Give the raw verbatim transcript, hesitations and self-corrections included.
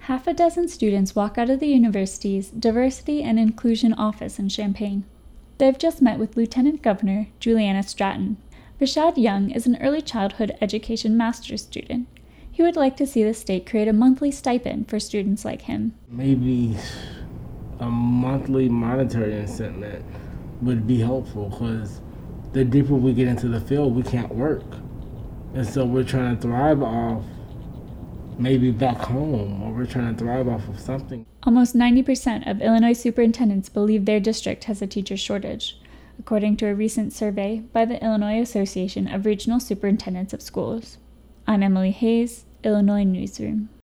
Half a dozen students walk out of the university's Diversity and Inclusion Office in Champaign. They've just met with Lieutenant Governor Juliana Stratton. Rashad Young is an early childhood education master's student. He would like to see the state create a monthly stipend for students like him. Maybe a monthly monetary incentive would be helpful, because the deeper we get into the field, we can't work. And so we're trying to thrive off maybe back home, or we're trying to thrive off of something. Almost ninety percent of Illinois superintendents believe their district has a teacher shortage, according to a recent survey by the Illinois Association of Regional Superintendents of Schools. I'm Emily Hayes, Illinois Newsroom.